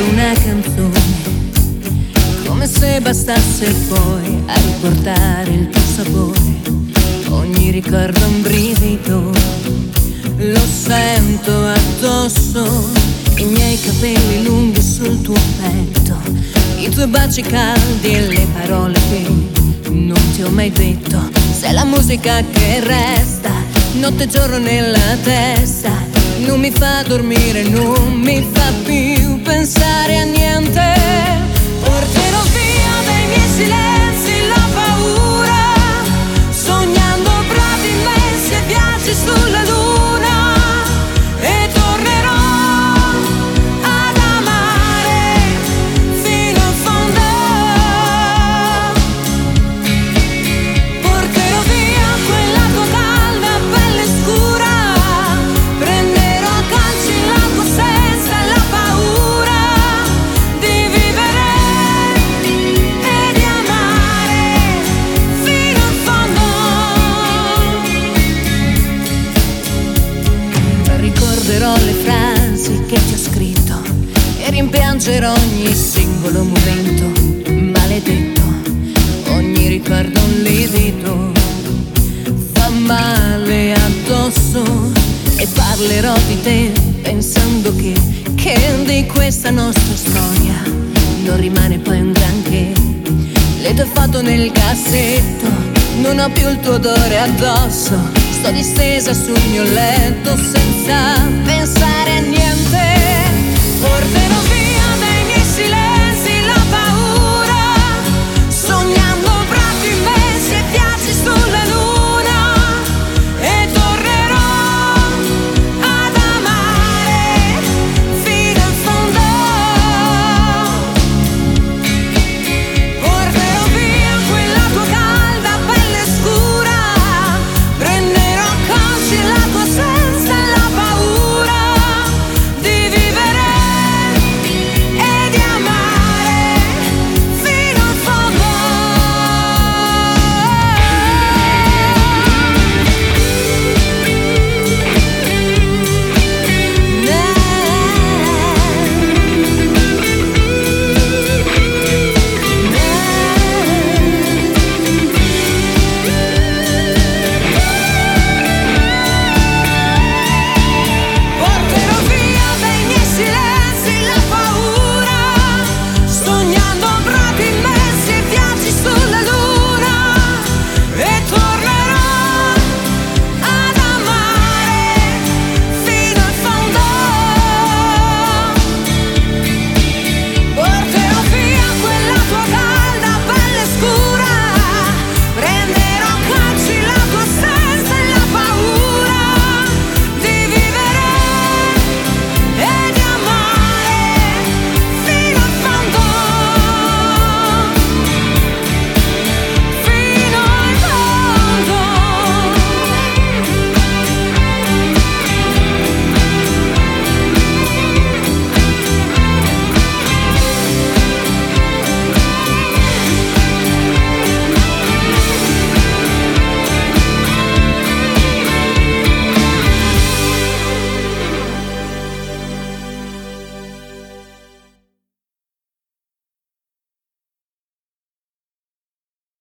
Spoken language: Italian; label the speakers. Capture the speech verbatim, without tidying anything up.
Speaker 1: una canzone, come se bastasse poi a riportare il tuo sapore. Ogni ricordo è un brivido, lo sento addosso, i miei capelli lunghi sul tuo petto, i tuoi baci caldi e le parole che non ti ho mai detto. Sei la musica che resta notte e giorno nella testa, non mi fa dormire, non mi fa più pensare a niente. Porterò via dai miei silenzi la paura, sognando prati immensi e viaggi sulla luna, e tornerò ad amare fino in fondo. Porterò via quella tua calda pelle scura, prenderò a calci la tua assenza e la paura di vivere e di amare fino in fondo. Ricorderò le frasi che ti ho scritto e rimpiangerò ogni singolo momento maledetto. Ogni ricordo un livido fa male addosso, e parlerò di te pensando che, che di questa nostra storia non rimane poi un granché. Le tue foto nel cassetto, non ho più il tuo odore addosso, sto distesa sul mio letto senza pensare a niente.